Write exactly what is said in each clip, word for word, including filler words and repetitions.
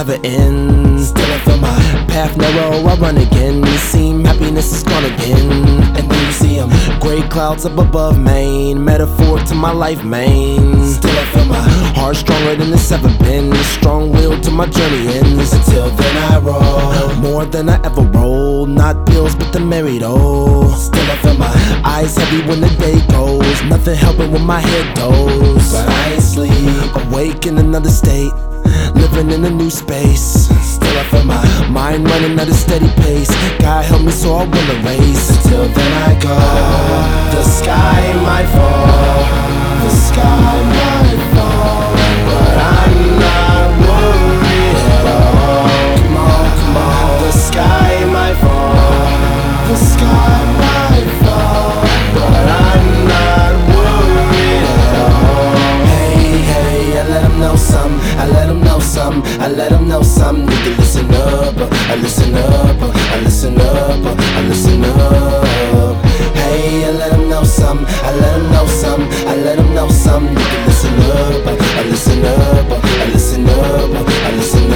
never ends. Still I feel my path narrow, I run again. Seem happiness is gone again. And then you see them, gray clouds up above Maine. Metaphor to my life, man. Still I feel my heart stronger than it's ever been. Strong will till my journey ends. Until then I roll more than I ever rolled. Not pills but the married old. Still I feel my eyes heavy when the day goes. Nothing helping when my head goes. But I ain't sleep, awake in another state, living in a new space. Still I feel my mind running at a steady pace. God help me so I win the race. Until then I go. The sky might fall, the sky might fall, but I'm not worried at all. Come on, come on. The sky might fall, the sky might fall, but I'm not worried at all. Hey, hey, I let 'em know some, I let 'em know some, I let 'em know some. Need to listen up, I listen up, I listen up, I listen up. Hey, I let 'em know some, I let 'em know some, I let 'em know some. Need to listen up, I listen up, I listen up, I listen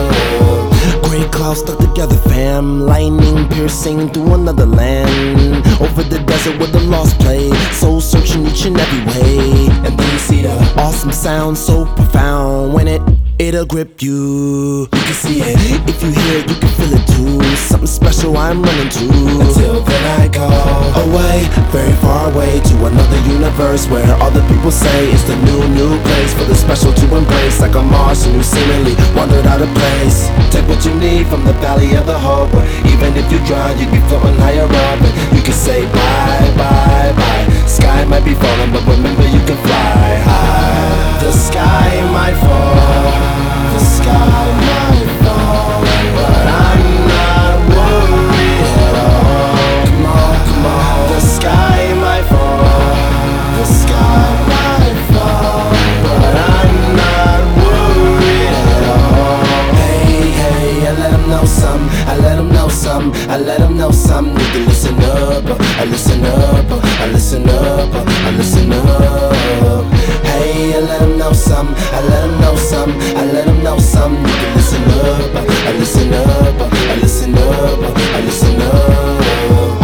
up. Gray clouds stuck together, fam. Lightning piercing through another land. Over the desert where the lost play. Soul searching each and every way. And then you see the awesome sound so profound. When it, it'll grip you. You can see it, if you hear it, you can feel it too. Something special I'm running to. Until then I go away, very far away, to another universe where all the people say it's the new, new place for the special to embrace. Like a Martian who seemingly wandered out of place. Take what you need from the valley of the hope, where even if you drown, you'd be floating higher up. And you can say bye, bye, bye. Sky might be falling, but remember you can fly high. The sky might fall, the sky might fall, but I'm not worried at all. Come on, come on. The sky might fall, the sky might fall, but I'm not worried at all. Hey, hey, I let 'em know some, I let 'em know some, I let 'em know some. Need to listen up, I listen up, I listen up, I listen up. Hey, I let 'em know some, I let 'em know some, I let 'em know some. You can listen up, I listen up, I listen up, I listen up.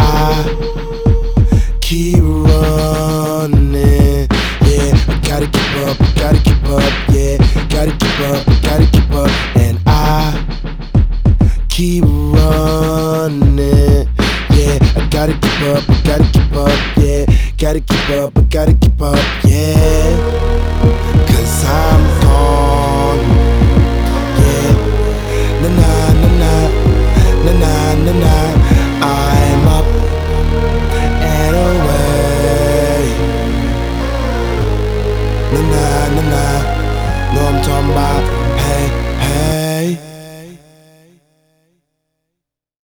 I keep running, yeah. I gotta keep up, I gotta keep up, yeah. Gotta keep up, I gotta keep up, and I keep running, yeah. I gotta keep up, I gotta keep up, yeah. Gotta keep up, I gotta keep up, yeah. Cause I'm gone, yeah. Na na na na, na na na na. I'm up and away. Na na na na. Know what I'm talking about?